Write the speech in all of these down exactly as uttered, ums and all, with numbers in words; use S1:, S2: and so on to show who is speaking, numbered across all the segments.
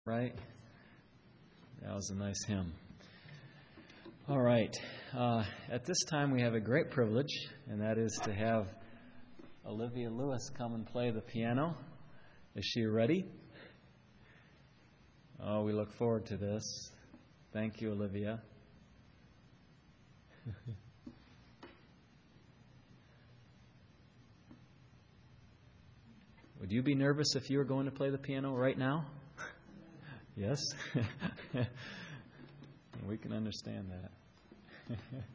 S1: Right? That was a nice hymn. All right. Uh, at this time, we have a great privilege, and that is to have Olivia Lewis come and play the piano. Is she ready? Oh, we look forward to this. Thank you, Olivia. Would you be nervous if you were going to play the piano right now? Yes? We can understand that.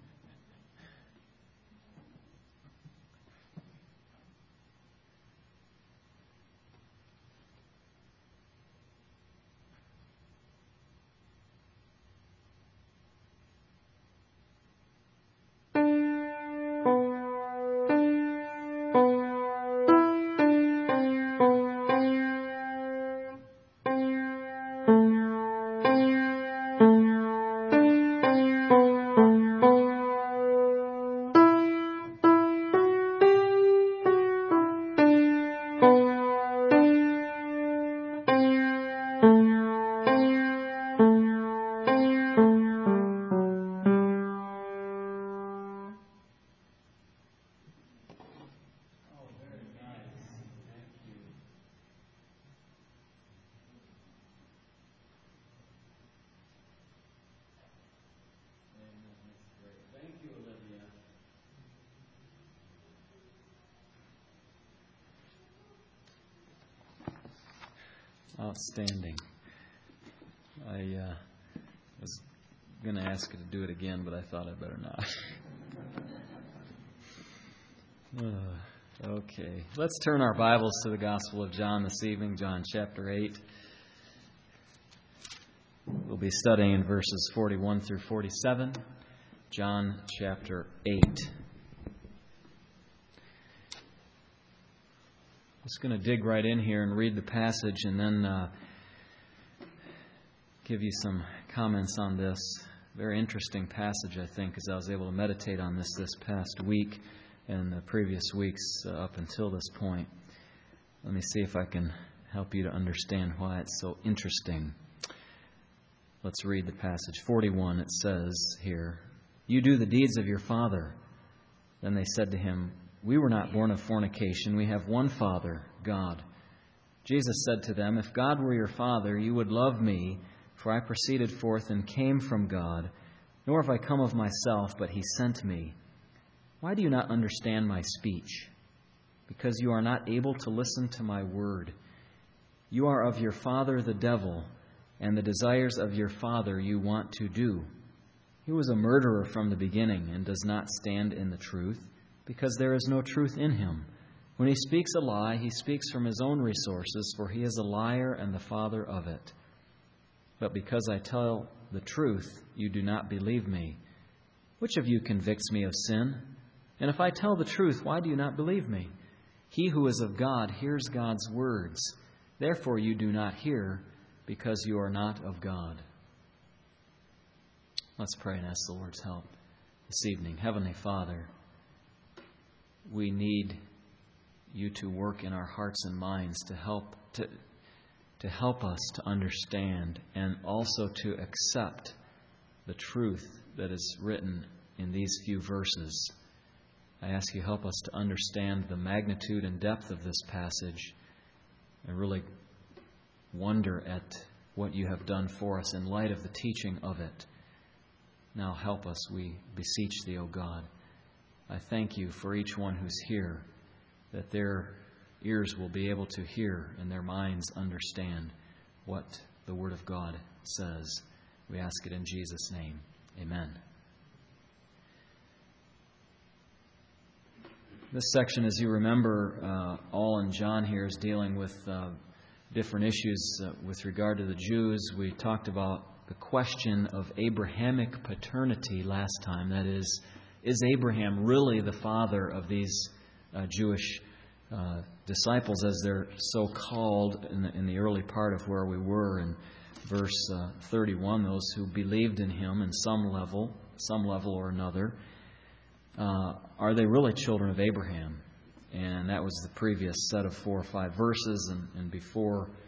S1: Outstanding. I uh, was going to ask you to do it again, but I thought I'd better not. uh, okay. Let's turn our Bibles to the Gospel of John this evening, John chapter eight. We'll be studying in verses forty-one through forty-seven. John chapter eight. I'm just going to dig right in here and read the passage and then uh, give you some comments on this. Very interesting passage, I think, as I was able to meditate on this this past week and the previous weeks uh, up until this point. Let me see if I can help you to understand why it's so interesting. Let's read the passage. forty-one, it says here, "You do the deeds of your father." Then they said to him, "We were not born of fornication. We have one Father, God." Jesus said to them, "If God were your Father, you would love me, for I proceeded forth and came from God, nor have I come of myself, but He sent me. Why do you not understand my speech? Because you are not able to listen to my word. You are of your father the devil, and the desires of your father you want to do. He was a murderer from the beginning and does not stand in the truth, because there is no truth in him. When he speaks a lie, he speaks from his own resources, for he is a liar and the father of it. But because I tell the truth, you do not believe me. Which of you convicts me of sin? And if I tell the truth, why do you not believe me? He who is of God hears God's words. Therefore you do not hear, because you are not of God." Let's pray and ask the Lord's help this evening. Heavenly Father, we need you to work in our hearts and minds to help to, to help us to understand and also to accept the truth that is written in these few verses. I ask you help us to understand the magnitude and depth of this passage and really wonder at what you have done for us in light of the teaching of it. Now help us, we beseech thee, O God. I thank you for each one who's here, that their ears will be able to hear and their minds understand what the Word of God says. We ask it in Jesus' name. Amen. This section, as you remember, uh, all in John here is dealing with uh, different issues uh, with regard to the Jews. We talked about the question of Abrahamic paternity last time. That is, is Abraham really the father of these uh, Jewish uh, disciples, as they're so called in the, in the early part of where we were in verse uh, thirty-one, those who believed in him in some level, some level or another. Uh, are they really children of Abraham? And that was the previous set of four or five verses. And, and before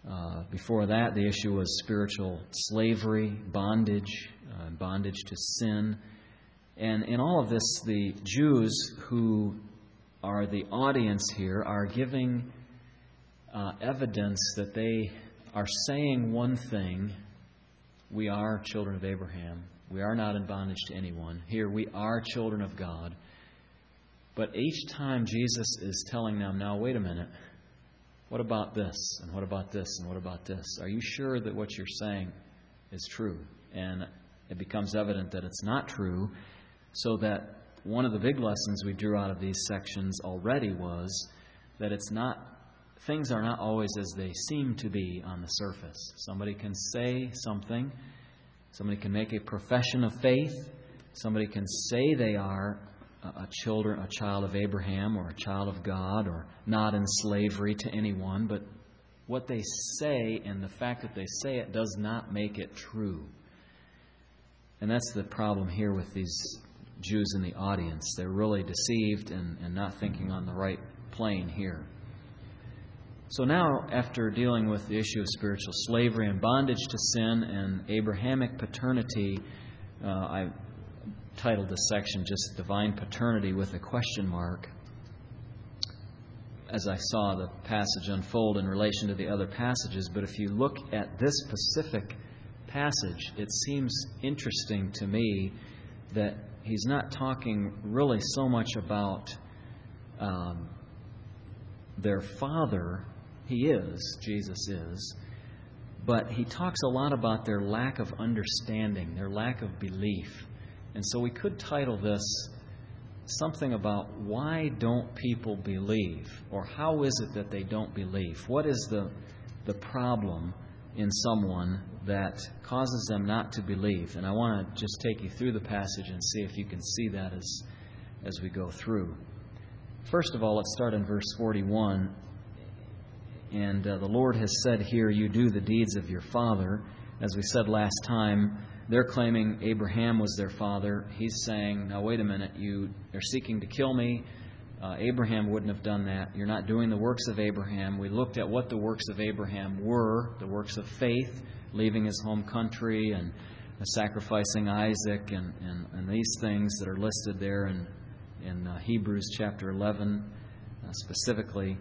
S1: Uh, before that, the issue was spiritual slavery, bondage, uh, bondage to sin. And in all of this, the Jews who are the audience here are giving uh, evidence that they are saying one thing: we are children of Abraham. We are not in bondage to anyone. Here, we are children of God. But each time Jesus is telling them, now wait a minute, what about this? And what about this? And what about this? Are you sure that what you're saying is true? And it becomes evident that it's not true, so that one of the big lessons we drew out of these sections already was that it's not, things are not always as they seem to be on the surface. Somebody can say something, somebody can make a profession of faith, somebody can say they are a children, a child of Abraham or a child of God or not in slavery to anyone, but what they say and the fact that they say it does not make it true. And that's the problem here with these Jews in the audience. They're really deceived and, and not thinking on the right plane here. So now, after dealing with the issue of spiritual slavery and bondage to sin and Abrahamic paternity, uh, I titled this section just Divine Paternity with a question mark. As I saw the passage unfold in relation to the other passages, but if you look at this specific passage, it seems interesting to me that he's not talking really so much about um, their father. He is, Jesus is, but he talks a lot about their lack of understanding, their lack of belief. And so we could title this something about why don't people believe? Or how is it that they don't believe? What is the the problem in someone that causes them not to believe? And I want to just take you through the passage and see if you can see that as, as we go through. First of all, let's start in verse forty-one. And uh, the Lord has said here, you do the deeds of your father. As we said last time, they're claiming Abraham was their father. He's saying, now wait a minute, you are seeking to kill me. Uh, Abraham wouldn't have done that. You're not doing the works of Abraham. We looked at what the works of Abraham were, the works of faith, leaving his home country and uh, sacrificing Isaac and, and, and these things that are listed there in, in uh, Hebrews chapter eleven uh, specifically.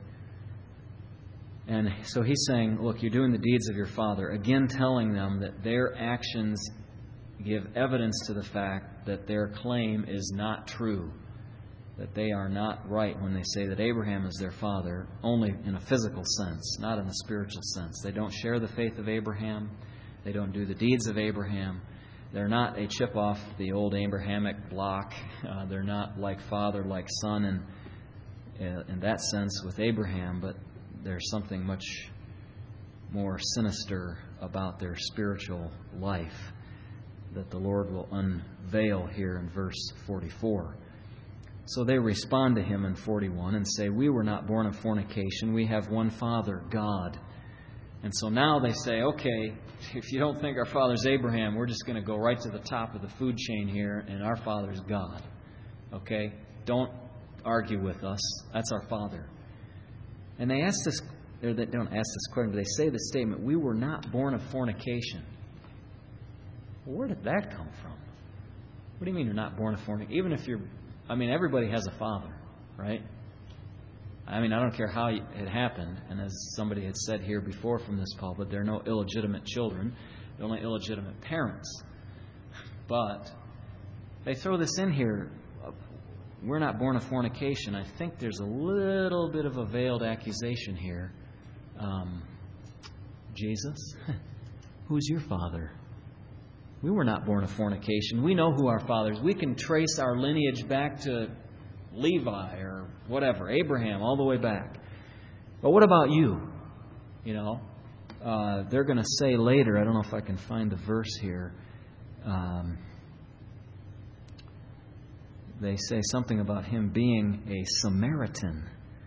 S1: And so he's saying, look, you're doing the deeds of your father, again telling them that their actions give evidence to the fact that their claim is not true, that they are not right when they say that Abraham is their father, only in a physical sense, not in a spiritual sense. They don't share the faith of Abraham. They don't do the deeds of Abraham. They're not a chip off the old Abrahamic block. Uh, they're not like father, like son in, uh, in that sense with Abraham, but there's something much more sinister about their spiritual life that the Lord will unveil here in verse forty-four. So they respond to him in forty-one and say, we were not born of fornication. We have one Father, God. And so now they say, okay, if you don't think our father's Abraham, we're just going to go right to the top of the food chain here, and our father's God. Okay? Don't argue with us. That's our father. And they ask this, or they don't ask this question, but they say the statement, we were not born of fornication. Well, where did that come from? What do you mean you're not born of fornication? Even if you're, I mean, everybody has a father, right? I mean, I don't care how it happened. And as somebody had said here before from this pulpit, there are no illegitimate children. There are only illegitimate parents. But they throw this in here. We're not born of fornication. I think there's a little bit of a veiled accusation here. Um, Jesus, who's your father? We were not born of fornication. We know who our father is. We can trace our lineage back to Levi or whatever, Abraham, all the way back. But what about you? You know, uh, they're going to say later, I don't know if I can find the verse here, um, they say something about him being a Samaritan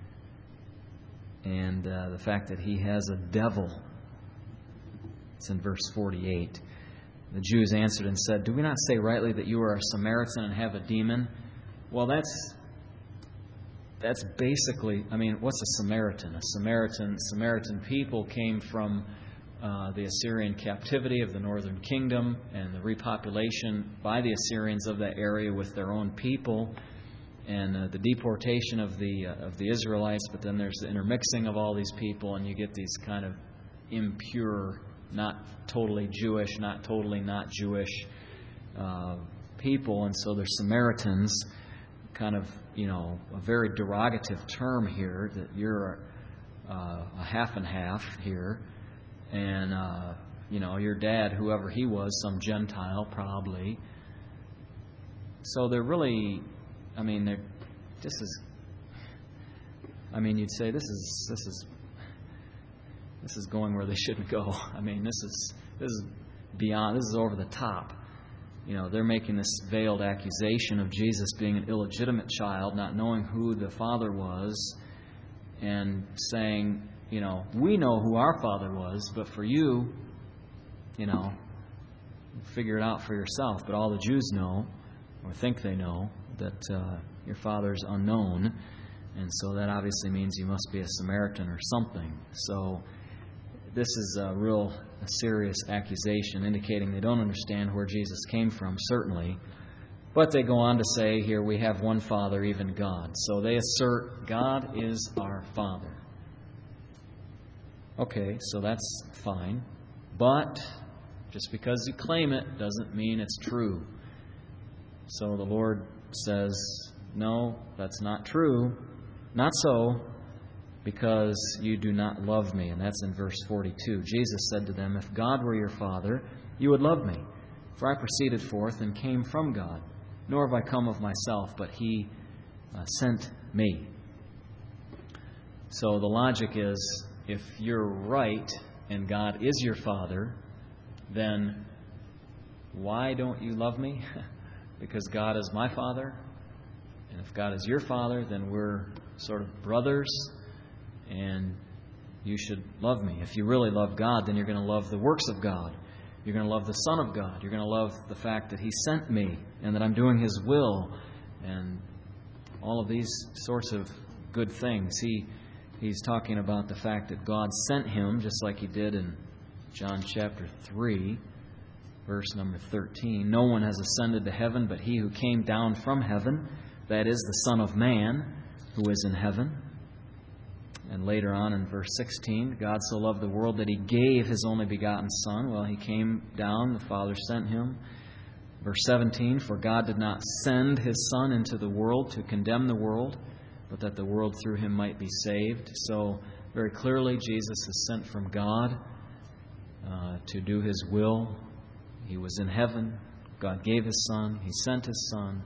S1: and uh, the fact that he has a devil. It's in verse forty-eight. The Jews answered and said, do we not say rightly that you are a Samaritan and have a demon? Well, that's that's basically, I mean, what's a Samaritan? A Samaritan, Samaritan people came from uh, the Assyrian captivity of the northern kingdom and the repopulation by the Assyrians of that area with their own people, and uh, the deportation of the uh, of the Israelites. But then there's the intermixing of all these people, and you get these kind of impure, not totally Jewish, not totally not Jewish uh, people, and so they're Samaritans. Kind of, you know, a very derogative term here, that you're uh, a half and half here, and uh, you know, your dad, whoever he was, some Gentile probably. So they're really, I mean, they're this is, I mean, you'd say this is this is this is going where they shouldn't go. I mean, this is this is beyond, this is over the top. You know, they're making this veiled accusation of Jesus being an illegitimate child, not knowing who the Father was, and saying, you know, we know who our Father was, but for you, you know, figure it out for yourself. But all the Jews know, or think they know, that uh, your Father is unknown, and so that obviously means you must be a Samaritan or something. So this is a real a serious accusation, indicating they don't understand where Jesus came from, certainly. But they go on to say here, we have one Father, even God. So they assert God is our Father. Okay, so that's fine. But just because you claim it doesn't mean it's true. So the Lord says, no, that's not true. Not so. Because you do not love me. And that's in verse forty-two. Jesus said to them, if God were your Father, you would love me. For I proceeded forth and came from God. Nor have I come of myself, but He uh, sent me. So the logic is, if you're right and God is your Father, then why don't you love me? Because God is my Father. And if God is your Father, then we're sort of brothers. And you should love me. If you really love God, then you're going to love the works of God. You're going to love the Son of God. You're going to love the fact that He sent me and that I'm doing His will and all of these sorts of good things. He He's talking about the fact that God sent Him, just like He did in John chapter three, verse number thirteen. No one has ascended to heaven but He who came down from heaven, that is the Son of Man who is in heaven. And later on in verse sixteen, God so loved the world that He gave His only begotten Son. Well, He came down, the Father sent Him. Verse seventeen, for God did not send His Son into the world to condemn the world, but that the world through Him might be saved. So, very clearly, Jesus is sent from God uh, to do His will. He was in heaven. God gave His Son. He sent His Son.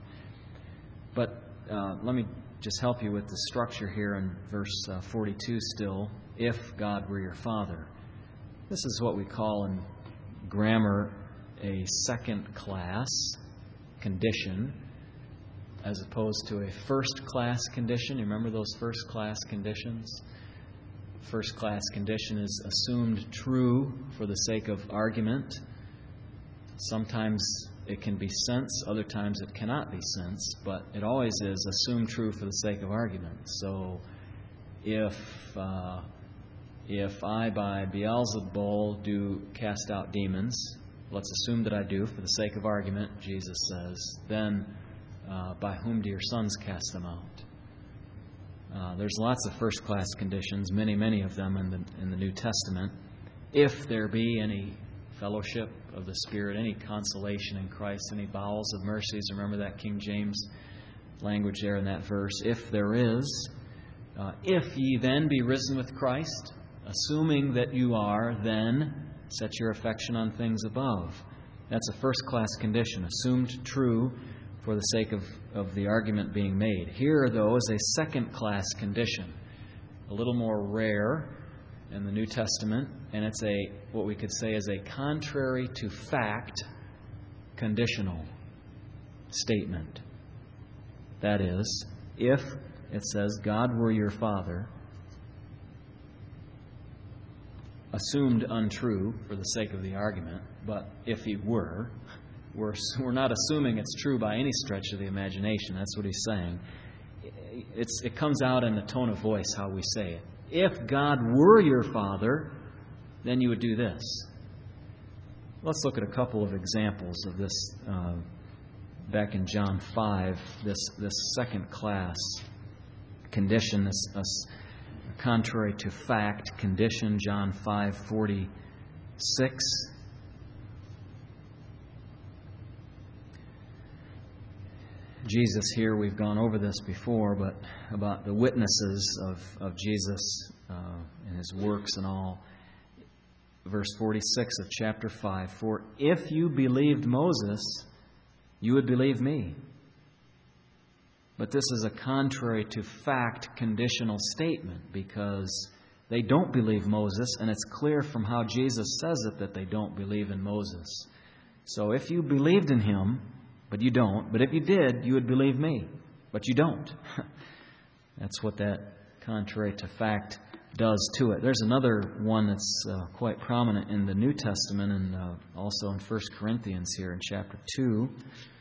S1: But uh, let me just help you with the structure here in verse uh, forty-two still. If God were your Father. This is what we call in grammar a second-class condition as opposed to a first-class condition. You remember those first-class conditions? First-class condition is assumed true for the sake of argument. Sometimes it can be sense, other times it cannot be sense, but it always is assumed true for the sake of argument. So if uh, if I by Beelzebul do cast out demons, let's assume that I do for the sake of argument, Jesus says, then uh, by whom do your sons cast them out? Uh, there's lots of first-class conditions, many, many of them in the in the New Testament. If there be any fellowship of the Spirit, any consolation in Christ, any bowels of mercies. Remember that King James language there in that verse. If there is, uh, if ye then be risen with Christ, assuming that you are, then set your affection on things above. That's a first-class condition, assumed true for the sake of, of the argument being made. Here, though, is a second-class condition, a little more rare in the New Testament, and it's a what we could say is a contrary to fact conditional statement. That is, if it says God were your Father, assumed untrue for the sake of the argument, but if He were, we're, we're not assuming it's true by any stretch of the imagination. That's what he's saying. it's, it comes out in the tone of voice how we say it. If God were your Father, then you would do this. Let's look at a couple of examples of this uh, back in John five, this, this second class condition, this uh, contrary to fact condition, John five forty-six. Jesus here, we've gone over this before, but about the witnesses of, of Jesus uh, and His works and all. Verse forty-six of chapter five, for if you believed Moses, you would believe me. But this is a contrary to fact conditional statement because they don't believe Moses, and it's clear from how Jesus says it that they don't believe in Moses. So if you believed in Him, but you don't, but if you did, you would believe me, but you don't. That's what that contrary to fact does to it. There's another one that's uh, quite prominent in the New Testament and uh, also in First Corinthians here in chapter two.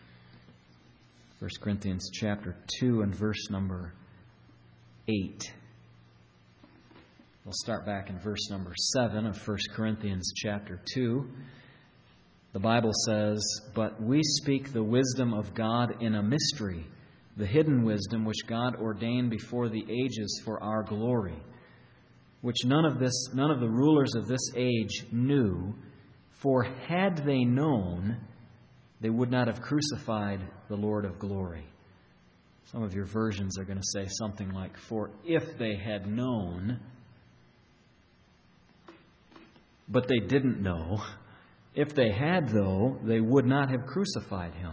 S1: First Corinthians chapter two and verse number eight. We'll start back in verse number seven of First Corinthians chapter two. The Bible says, but we speak the wisdom of God in a mystery, the hidden wisdom which God ordained before the ages for our glory, which none of this, none of the rulers of this age knew, for had they known, they would not have crucified the Lord of glory. Some of your versions are going to say something like, for if they had known, but they didn't know. If they had, though, they would not have crucified Him.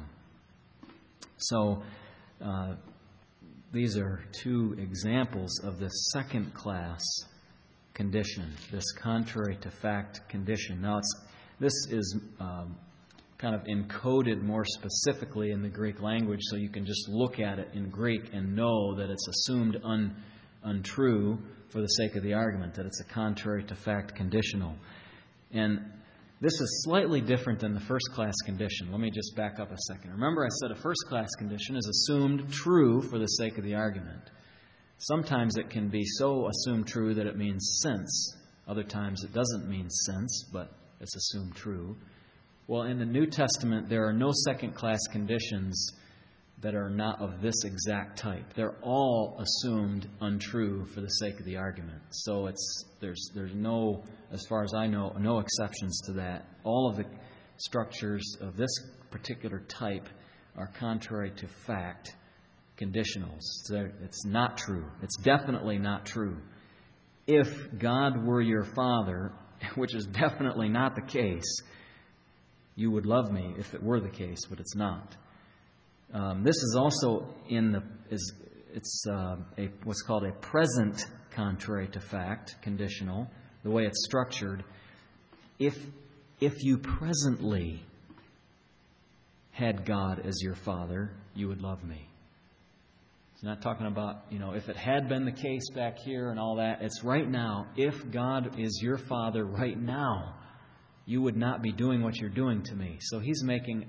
S1: So, uh, these are two examples of this second class condition, this contrary to fact condition. Now, it's, this is um, kind of encoded more specifically in the Greek language, so you can just look at it in Greek and know that it's assumed un, untrue for the sake of the argument, that it's a contrary to fact conditional. And this is slightly different than the first class condition. Let me just back up a second. Remember, I said a first class condition is assumed true for the sake of the argument. Sometimes it can be so assumed true that it means since. Other times it doesn't mean since, but it's assumed true. Well, in the New Testament, there are no second-class conditions that are not of this exact type. They're all assumed untrue for the sake of the argument. So it's there's there's no, as far as I know, no exceptions to that. All of the structures of this particular type are contrary to fact conditionals. So it's not true. It's definitely not true. If God were your Father, which is definitely not the case, you would love me if it were the case, but it's not. Um, this is also in the is it's uh, a what's called a present contrary to fact conditional. The way it's structured, if if you presently had God as your Father, you would love me. It's not talking about, you know, if it had been the case back here and all that. It's right now. If God is your Father right now, you would not be doing what you're doing to me. So He's making,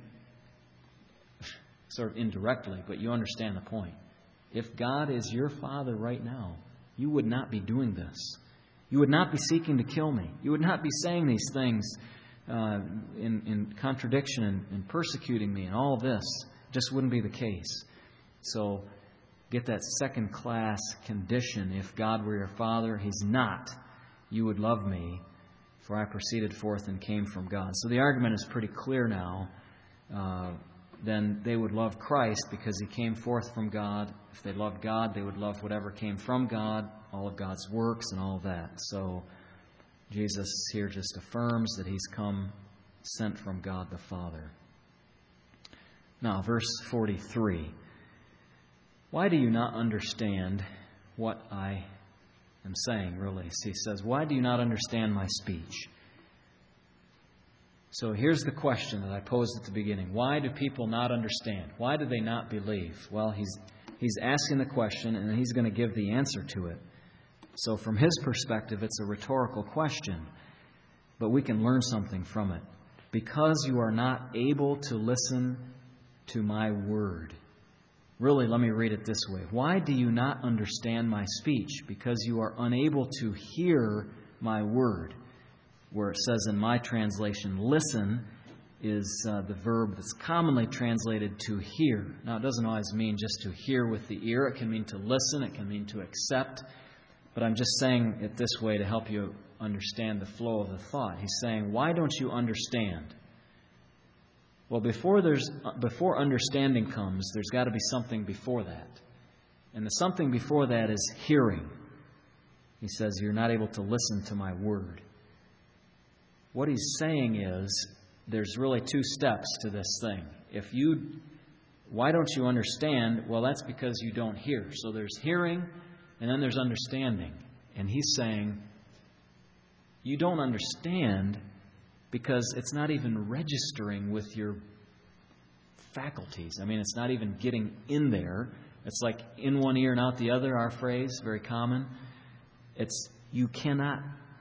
S1: sort of indirectly, but you understand the point. If God is your Father right now, you would not be doing this. You would not be seeking to kill me. You would not be saying these things uh, in, in contradiction and, and persecuting me and all this. It just wouldn't be the case. So get that second class condition. If God were your Father, He's not. You would love me, for I proceeded forth and came from God. So the argument is pretty clear now. Uh, then they would love Christ because He came forth from God. If they loved God, they would love whatever came from God, all of God's works and all that. So Jesus here just affirms that He's come sent from God the Father. Now, verse forty-three. Why do you not understand what I am saying, really? He says, why do you not understand my speech? So here's the question that I posed at the beginning. Why do people not understand? Why do they not believe? Well, he's he's asking the question, and he's going to give the answer to it. So from his perspective, it's a rhetorical question, but we can learn something from it. Because you are not able to listen to my word. Really, let me read it this way. Why do you not understand my speech? Because you are unable to hear my word. Where it says in my translation, listen, is uh, the verb that's commonly translated to hear. Now, it doesn't always mean just to hear with the ear. It can mean to listen. It can mean to accept. But I'm just saying it this way to help you understand the flow of the thought. He's saying, why don't you understand? Well, before there's before understanding comes, there's got to be something before that. And the something before that is hearing. He says, you're not able to listen to my word. What he's saying is, there's really two steps to this thing. If you, why don't you understand? Well, that's because you don't hear. So there's hearing, and then there's understanding. And he's saying, you don't understand because it's not even registering with your faculties. I mean, it's not even getting in there. It's like in one ear and out the other, our phrase, very common. It's, you cannot,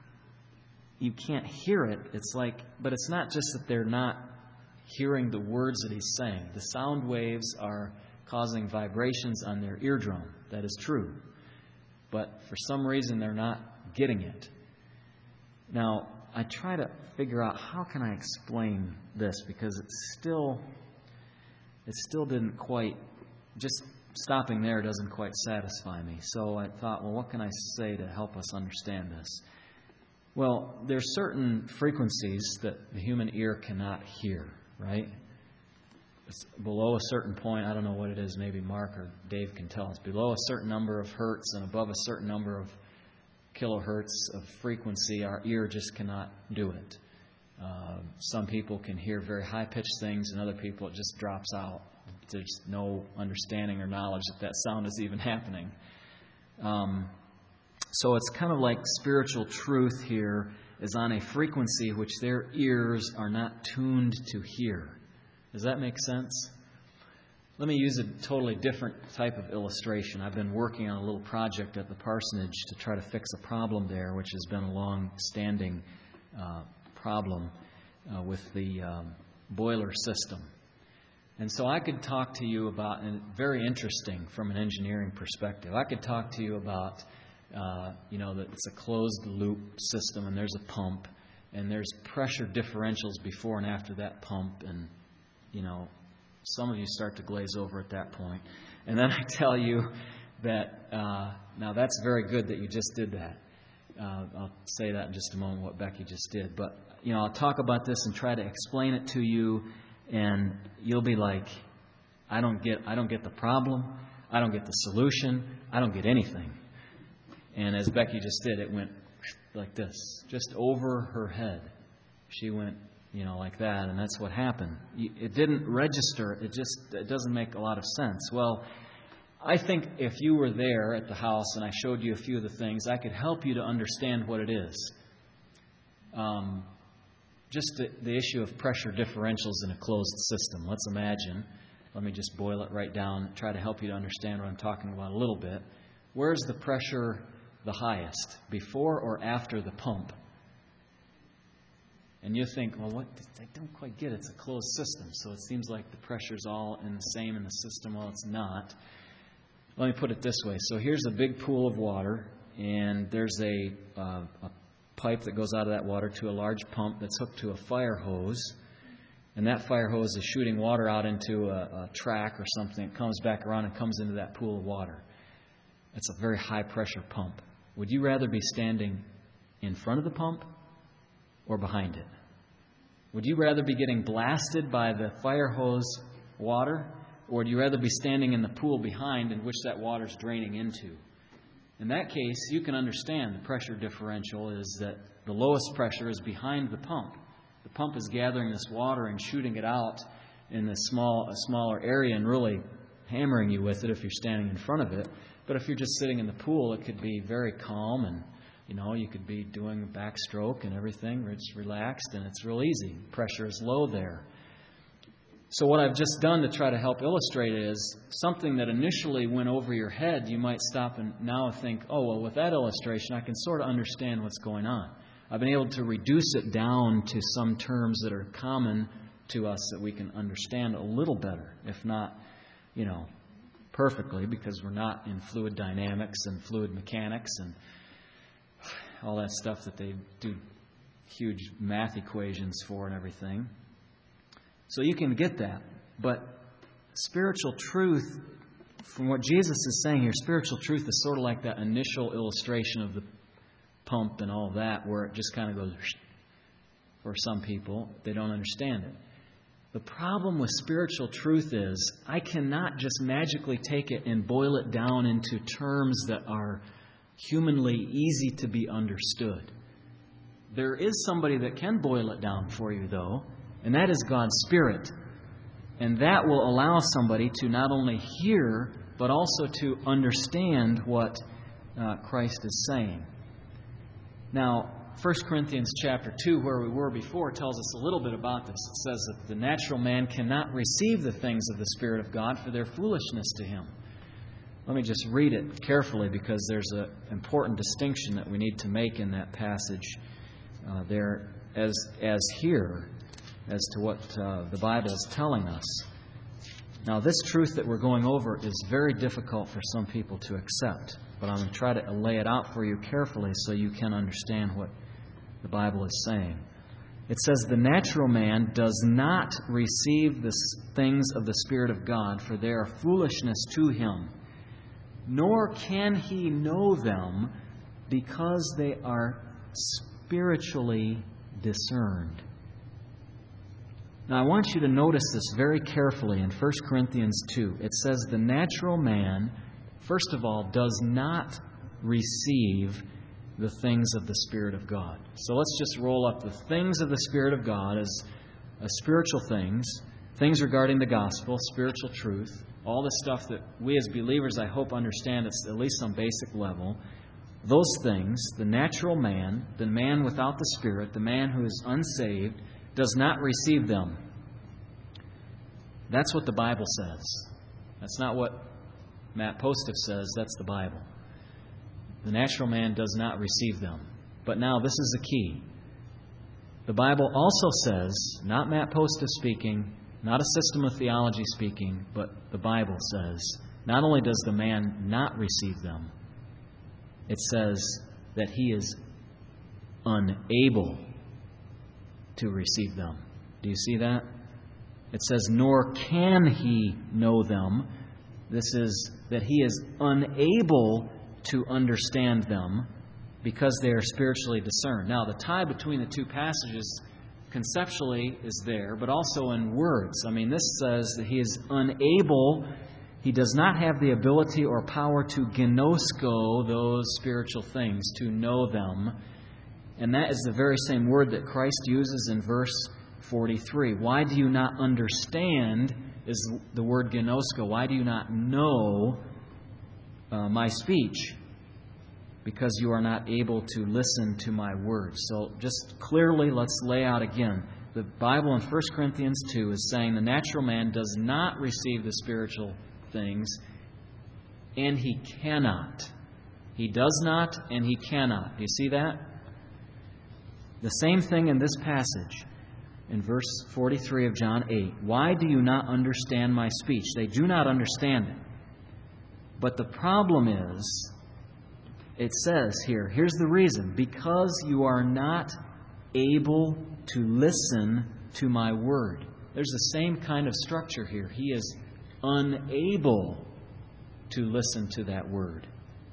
S1: you can't hear it. It's like, but it's not just that they're not hearing the words that he's saying. The sound waves are causing vibrations on their eardrum. That is true. But for some reason, they're not getting it. Now, I try to figure out how can I explain this, because it's still, it still didn't quite, just stopping there doesn't quite satisfy me. So I thought, well, what can I say to help us understand this? Well, there's certain frequencies that the human ear cannot hear, right? It's below a certain point, I don't know what it is, maybe Mark or Dave can tell us. Below a certain number of hertz and above a certain number of kilohertz of frequency, our ear just cannot do it. Uh, some people can hear very high-pitched things, and other people it just drops out. There's no understanding or knowledge that that sound is even happening. Um, so it's kind of like spiritual truth here is on a frequency which their ears are not tuned to hear. Does that make sense? Let me use a totally different type of illustration. I've been working on a little project at the parsonage to try to fix a problem there, which has been a long-standing uh, problem uh, with the um, boiler system. And so I could talk to you about, and very interesting from an engineering perspective, I could talk to you about, uh, you know, that it's a closed-loop system and there's a pump and there's pressure differentials before and after that pump, and, you know, some of you start to glaze over at that point. And then I tell you that, uh, now that's very good that you just did that. Uh, I'll say that in just a moment, what Becky just did. But, you know, I'll talk about this and try to explain it to you, and you'll be like, I don't get, I don't get the problem. I don't get the solution. I don't get anything. And as Becky just did, it went like this, just over her head. She went, you know, like that, and that's what happened. It didn't register. It just it doesn't make a lot of sense. Well, I think if you were there at the house and I showed you a few of the things, I could help you to understand what it is. Um, just the, the issue of pressure differentials in a closed system. Let's imagine, let me just boil it right down, try to help you to understand what I'm talking about a little bit. Where's the pressure the highest, before or after the pump? And you think, well, what? I don't quite get it. It's a closed system, so it seems like the pressure's all in the same in the system. Well, it's not. Let me put it this way. So here's a big pool of water, and there's a, uh, a pipe that goes out of that water to a large pump that's hooked to a fire hose, and that fire hose is shooting water out into a, a track or something. It comes back around and comes into that pool of water. It's a very high-pressure pump. Would you rather be standing in front of the pump or behind it? Would you rather be getting blasted by the fire hose water, or would you rather be standing in the pool behind in which that water is draining into? In that case, you can understand the pressure differential is that the lowest pressure is behind the pump. The pump is gathering this water and shooting it out in a small, a smaller area and really hammering you with it if you're standing in front of it. But if you're just sitting in the pool, it could be very calm, and you know, you could be doing a backstroke and everything. It's relaxed and it's real easy. Pressure is low there. So what I've just done to try to help illustrate it is something that initially went over your head, you might stop and now think, oh, well, with that illustration, I can sort of understand what's going on. I've been able to reduce it down to some terms that are common to us that we can understand a little better, if not, you know, perfectly because we're not in fluid dynamics and fluid mechanics and all that stuff that they do huge math equations for and everything. So you can get that. But spiritual truth, from what Jesus is saying here, spiritual truth is sort of like that initial illustration of the pump and all that, where it just kind of goes for some people. They don't understand it. The problem with spiritual truth is I cannot just magically take it and boil it down into terms that are humanly easy to be understood. There is somebody that can boil it down for you, though, and that is God's Spirit. And that will allow somebody to not only hear, but also to understand what uh, Christ is saying. Now, First Corinthians chapter two, where we were before, tells us a little bit about this. It says that the natural man cannot receive the things of the Spirit of God, for their foolishness to him. Let me just read it carefully, because there's an important distinction that we need to make in that passage uh, there, as as here, as to what uh, the Bible is telling us. Now, this truth that we're going over is very difficult for some people to accept, but I'm going to try to lay it out for you carefully so you can understand what the Bible is saying. It says, the natural man does not receive the things of the Spirit of God, for they are foolishness to him, nor can he know them, because they are spiritually discerned. Now, I want you to notice this very carefully in First Corinthians two. It says the natural man, first of all, does not receive the things of the Spirit of God. So let's just roll up the things of the Spirit of God as uh, spiritual things, things regarding the gospel, spiritual truth, all the stuff that we as believers, I hope, understand at at least some basic level. Those things, the natural man, the man without the Spirit, the man who is unsaved, does not receive them. That's what the Bible says. That's not what Matt Postiff says. That's the Bible. The natural man does not receive them. But now, this is the key. The Bible also says, not Matt Postiff speaking, not a system of theology speaking, but the Bible says, not only does the man not receive them, it says that he is unable to receive them. Do you see that? It says, nor can he know them. This is that he is unable to understand them because they are spiritually discerned. Now, the tie between the two passages conceptually is there, but also in words. I mean, this says that he is unable, he does not have the ability or power to gnosko those spiritual things, to know them. And that is the very same word that Christ uses in verse forty-three. Why do you not understand is the word gnosko. Why do you not know uh, my speech? Because you are not able to listen to my words. So just clearly, let's lay out again. The Bible in First Corinthians two is saying the natural man does not receive the spiritual things, and he cannot. He does not, and he cannot. Do you see that? The same thing in this passage, in verse forty-three of John eight. Why do you not understand my speech? They do not understand it. But the problem is, it says here, here's the reason. Because you are not able to listen to my word. There's the same kind of structure here. He is unable to listen to that word.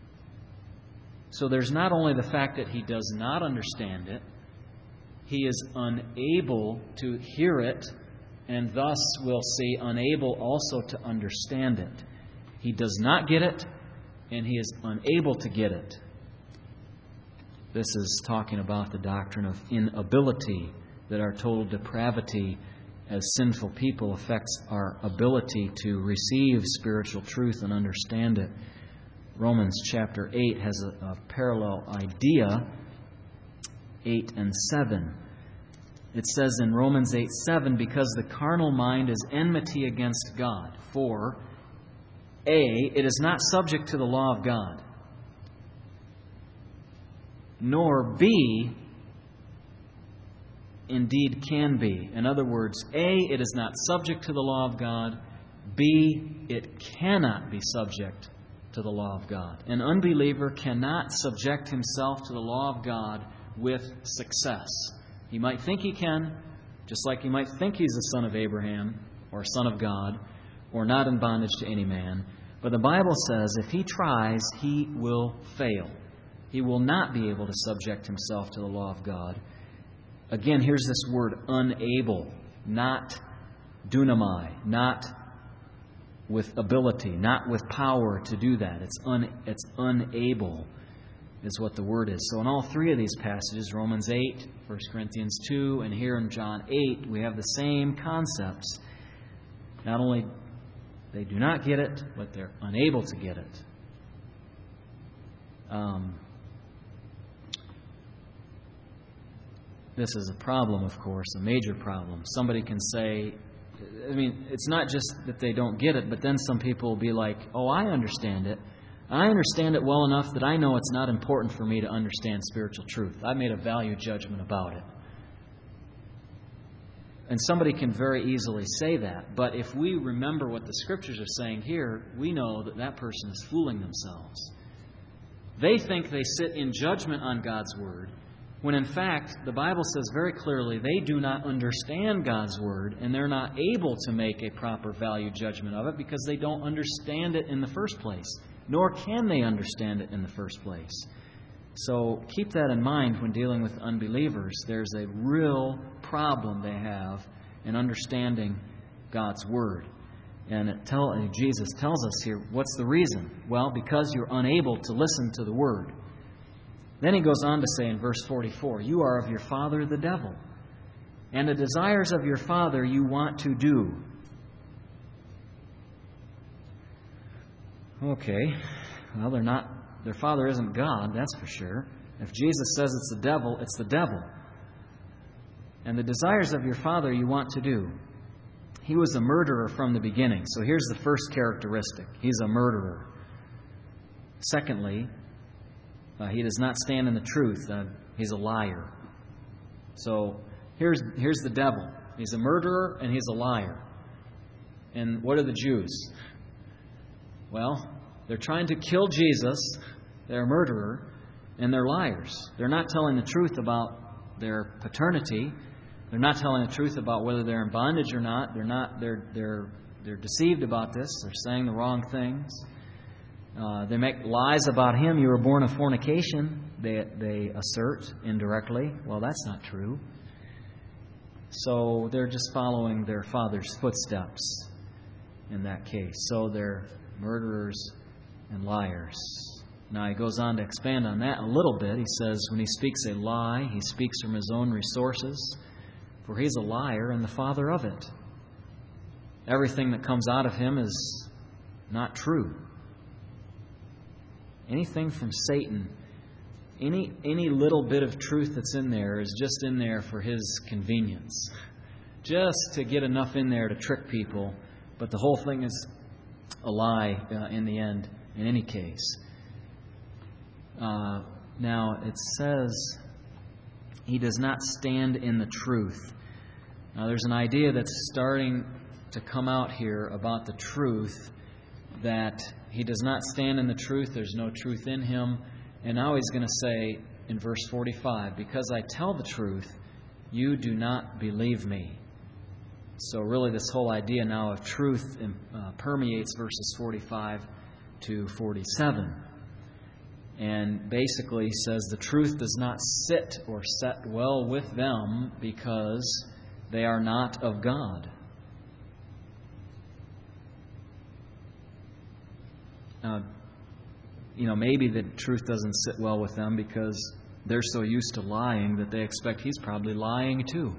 S1: So there's not only the fact that he does not understand it, he is unable to hear it, and thus, we'll see, unable also to understand it. He does not get it, and he is unable to get it. This is talking about the doctrine of inability, that our total depravity as sinful people affects our ability to receive spiritual truth and understand it. Romans chapter eight has a, a parallel idea, eight and seven. It says in Romans eight seven, because the carnal mind is enmity against God, for A, it is not subject to the law of God, nor B, indeed can be. In other words, A, it is not subject to the law of God, B, it cannot be subject to the law of God. An unbeliever cannot subject himself to the law of God with success. He might think he can, just like he might think he's a son of Abraham or a son of God or not in bondage to any man. But the Bible says if he tries, he will fail. He will not be able to subject himself to the law of God. Again, here's this word unable, not dunamai, not with ability, not with power to do that. It's un, it's unable is what the word is. So in all three of these passages, Romans eight, First Corinthians two, and here in John eight, we have the same concepts. Not only they do not get it, but they're unable to get it. Um, this is a problem, of course, a major problem. Somebody can say, I mean, it's not just that they don't get it, but then some people will be like, oh, I understand it. I understand it well enough that I know it's not important for me to understand spiritual truth. I made a value judgment about it. And somebody can very easily say that. But if we remember what the Scriptures are saying here, we know that that person is fooling themselves. They think they sit in judgment on God's Word, when in fact, the Bible says very clearly they do not understand God's Word and they're not able to make a proper value judgment of it because they don't understand it in the first place, nor can they understand it in the first place. So keep that in mind when dealing with unbelievers. There's a real problem they have in understanding God's Word. And it tell, Jesus tells us here, what's the reason? Well, because you're unable to listen to the Word. Then he goes on to say in verse forty-four, you are of your father the devil, and the desires of your father you want to do. Okay, well, they're not, their father isn't God, that's for sure. If Jesus says it's the devil, it's the devil. And the desires of your father you want to do. He was a murderer from the beginning. So here's the first characteristic. He's a murderer. Secondly, Uh, he does not stand in the truth. Uh, he's a liar. So here's here's the devil. He's a murderer and he's a liar. And what are the Jews? Well, they're trying to kill Jesus. They're a murderer and they're liars. They're not telling the truth about their paternity. They're not telling the truth about whether they're in bondage or not. They're not. They're they're they're deceived about this. They're saying the wrong things. Uh, they make lies about him. You were born of fornication, they, they assert indirectly. Well, that's not true. So they're just following their father's footsteps in that case. So they're murderers and liars. Now he goes on to expand on that a little bit. He says when he speaks a lie, he speaks from his own resources, for he's a liar and the father of it. Everything that comes out of him is not true. Anything from Satan, any any little bit of truth that's in there is just in there for his convenience. Just to get enough in there to trick people. But the whole thing is a lie uh, in the end, in any case. Uh, now, it says he does not stand in the truth. Now, there's an idea that's starting to come out here about the truth, that he does not stand in the truth. There's no truth in him. And now he's going to say in verse forty-five, because I tell the truth, you do not believe me. So really this whole idea now of truth uh, permeates verses forty-five to forty-seven. And basically he says the truth does not sit or set well with them because they are not of God. Uh, you know, maybe the truth doesn't sit well with them because they're so used to lying that they expect he's probably lying too.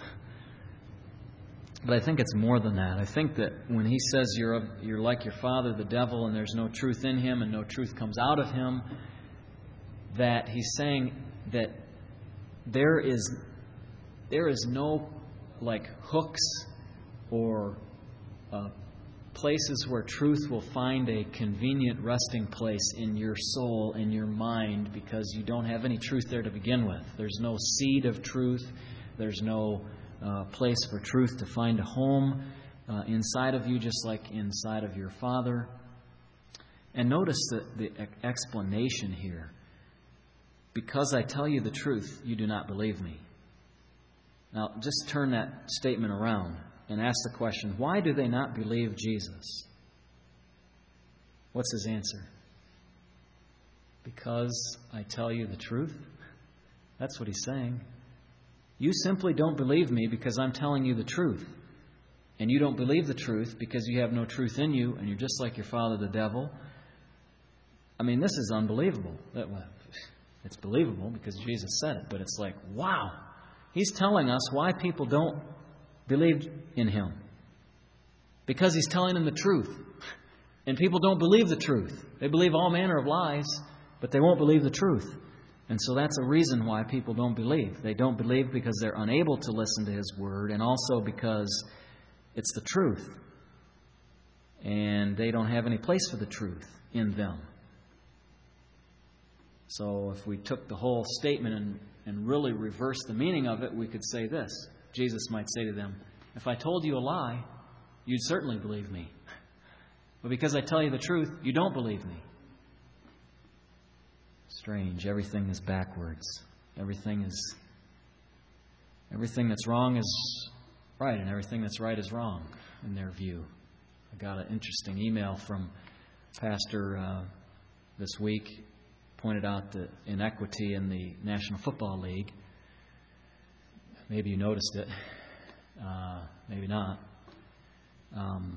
S1: But I think it's more than that. I think that when he says you're of, you're like your father, the devil, and there's no truth in him and no truth comes out of him, that he's saying that there is there is no like hooks or uh, places where truth will find a convenient resting place in your soul, in your mind, because you don't have any truth there to begin with. There's no seed of truth. There's no uh, place for truth to find a home. uh, inside of you, just like inside of your Father. And notice the, the explanation here. Because I tell you the truth, you do not believe me. Now, just turn that statement around and ask the question, why do they not believe Jesus? What's his answer? Because I tell you the truth? That's what he's saying. You simply don't believe me because I'm telling you the truth. And you don't believe the truth because you have no truth in you, and you're just like your father, the devil. I mean, this is unbelievable. It's believable because Jesus said it, but it's like, wow. He's telling us why people don't believe in Him. Because He's telling them the truth. And people don't believe the truth. They believe all manner of lies, but they won't believe the truth. And so that's a reason why people don't believe. They don't believe because they're unable to listen to His Word, and also because it's the truth. And they don't have any place for the truth in them. So if we took the whole statement and, and really reversed the meaning of it, we could say this. Jesus might say to them, if I told you a lie, you'd certainly believe me. But because I tell you the truth, you don't believe me. Strange. Everything is backwards. Everything is everything that's wrong is right, and everything that's right is wrong in their view. I got an interesting email from a pastor uh, this week. Pointed out the inequity in the National Football League. Maybe you noticed it. Uh, maybe not. Um,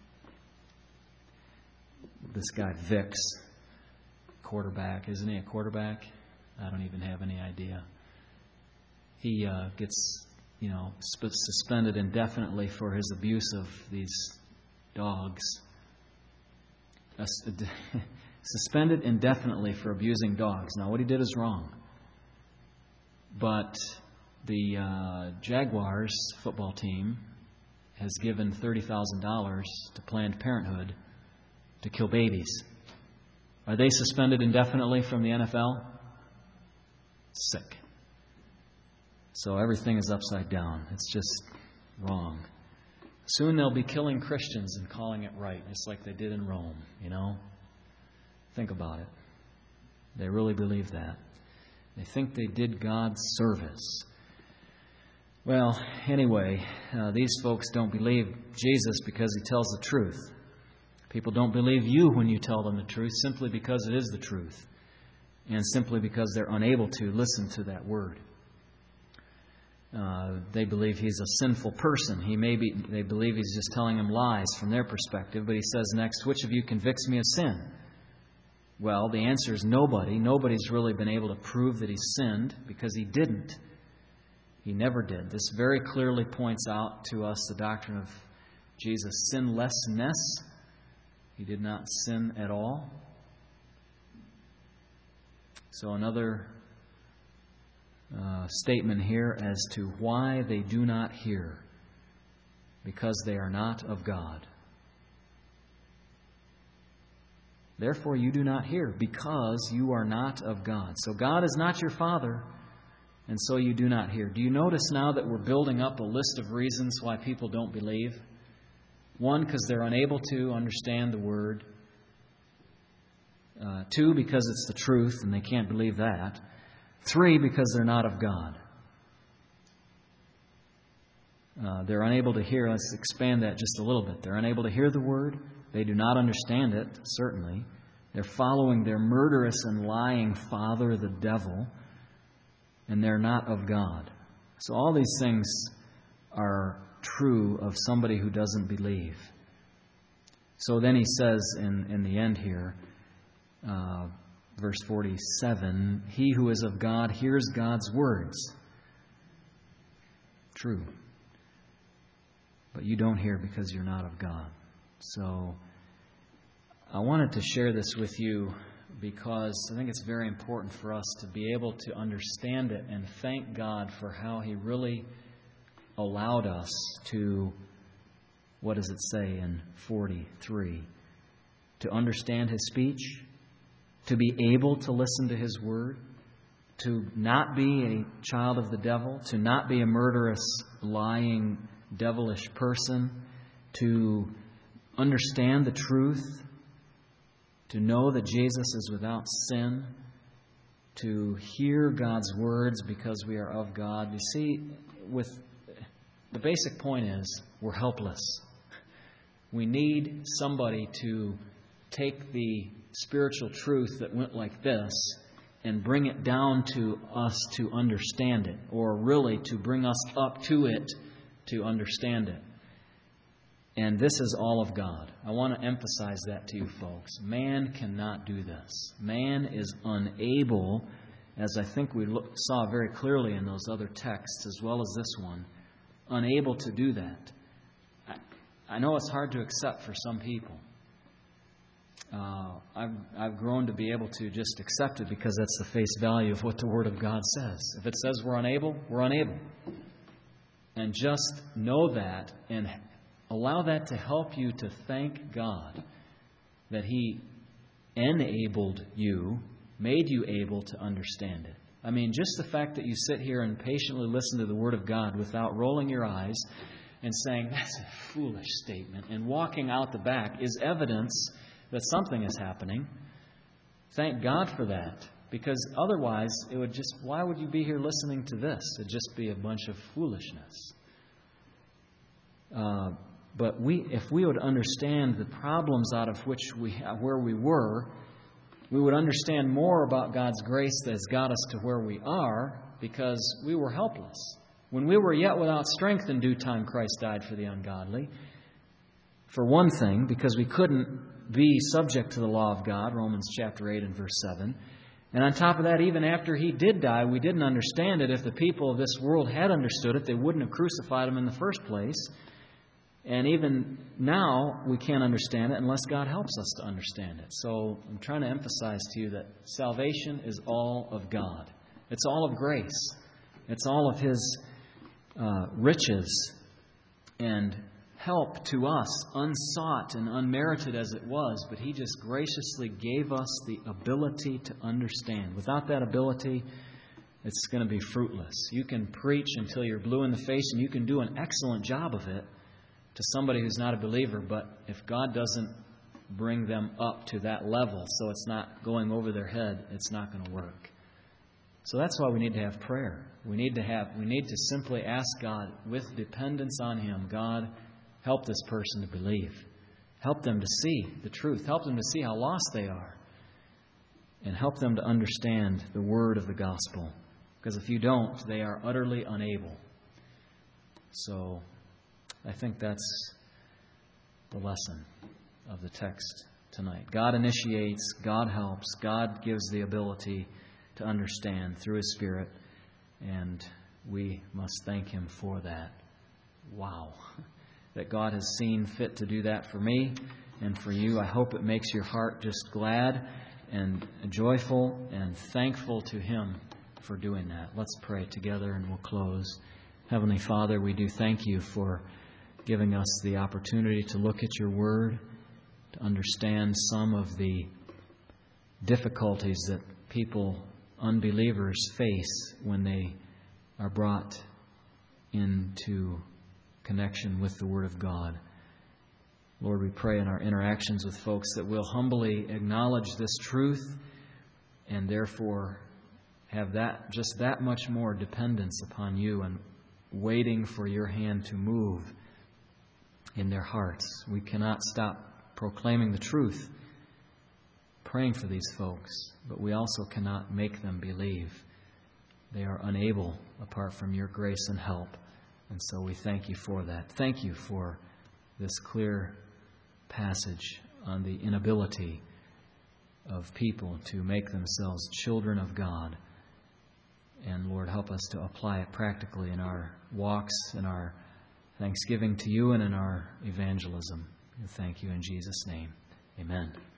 S1: this guy Vicks, quarterback, isn't he a quarterback? I don't even have any idea. He uh, gets, you know, sp- suspended indefinitely for his abuse of these dogs. Uh, Suspended indefinitely for abusing dogs. Now, what he did is wrong. But the uh, Jaguars football team has given thirty thousand dollars to Planned Parenthood to kill babies. Are they suspended indefinitely from the N F L? Sick. So everything is upside down. It's just wrong. Soon they'll be killing Christians and calling it right, just like they did in Rome, you know? Think about it. They really believe that. They think they did God's service. Well, anyway, uh, these folks don't believe Jesus because He tells the truth. People don't believe you when you tell them the truth simply because it is the truth, and simply because they're unable to listen to that word. Uh, they believe He's a sinful person. He may be. They believe He's just telling them lies from their perspective. But He says next, which of you convicts me of sin? Well, the answer is nobody. Nobody's really been able to prove that He sinned because He didn't. He never did. This very clearly points out to us the doctrine of Jesus' sinlessness. He did not sin at all. So another uh, statement here as to why they do not hear. Because they are not of God. Therefore, you do not hear, because you are not of God. So God is not your Father, and so you do not hear. Do you notice now that we're building up a list of reasons why people don't believe? One, because they're unable to understand the Word. Uh, two, because it's the truth, and they can't believe that. Three, because they're not of God. Uh, they're unable to hear. Let's expand that just a little bit. They're unable to hear the Word. They do not understand it, certainly. They're following their murderous and lying father, the devil, and they're not of God. So all these things are true of somebody who doesn't believe. So then he says in, in the end here, uh, verse forty-seven, he who is of God hears God's words. True. But you don't hear because you're not of God. So I wanted to share this with you because I think it's very important for us to be able to understand it and thank God for how He really allowed us to, what does it say in forty-three? To understand His speech, to be able to listen to His Word, to not be a child of the devil, to not be a murderous, lying, devilish person, to understand the truth, to know that Jesus is without sin, to hear God's words because we are of God. You see, with the basic point is we're helpless. We need somebody to take the spiritual truth that went like this and bring it down to us to understand it, or really to bring us up to it to understand it. And this is all of God. I want to emphasize that to you folks. Man cannot do this. Man is unable, as I think we look, saw very clearly in those other texts as well as this one, unable to do that. I, I know it's hard to accept for some people. Uh, I've, I've grown to be able to just accept it because that's the face value of what the Word of God says. If it says we're unable, we're unable. And just know that and allow that to help you to thank God that He enabled you, made you able to understand it. I mean, just the fact that you sit here and patiently listen to the Word of God without rolling your eyes and saying, that's a foolish statement, and walking out the back is evidence that something is happening. Thank God for that. Because otherwise, it would just, why would you be here listening to this? It'd just be a bunch of foolishness. Uh, but we, if we would understand the problems out of which we, where we were, we would understand more about God's grace that has got us to where we are, because we were helpless. When we were yet without strength, in due time Christ died for the ungodly. For one thing, because we couldn't be subject to the law of God, Romans chapter eight and verse seven. And on top of that, even after He did die, we didn't understand it. If the people of this world had understood it, they wouldn't have crucified Him in the first place. And even now, we can't understand it unless God helps us to understand it. So I'm trying to emphasize to you that salvation is all of God. It's all of grace. It's all of His uh, riches and help to us, unsought and unmerited as it was, but He just graciously gave us the ability to understand. Without that ability, it's going to be fruitless. You can preach until you're blue in the face, and you can do an excellent job of it to somebody who's not a believer, but if God doesn't bring them up to that level so it's not going over their head, it's not going to work. So that's why we need to have prayer. We need to have, we need to simply ask God with dependence on Him, God, help this person to believe. Help them to see the truth. Help them to see how lost they are. And help them to understand the word of the gospel. Because if you don't, they are utterly unable. So I think that's the lesson of the text tonight. God initiates, God helps, God gives the ability to understand through His Spirit. And we must thank Him for that. Wow. That God has seen fit to do that for me and for you. I hope it makes your heart just glad and joyful and thankful to Him for doing that. Let's pray together and we'll close. Heavenly Father, we do thank You for giving us the opportunity to look at Your Word, to understand some of the difficulties that people, unbelievers, face when they are brought into connection with the Word of God. Lord, we pray in our interactions with folks that we'll humbly acknowledge this truth and therefore have that just that much more dependence upon You and waiting for Your hand to move in their hearts. We cannot stop proclaiming the truth, praying for these folks, but we also cannot make them believe. They are unable apart from Your grace and help. And so we thank You for that. Thank You for this clear passage on the inability of people to make themselves children of God. And Lord, help us to apply it practically in our walks, in our thanksgiving to You, and in our evangelism. And thank You in Jesus' name. Amen.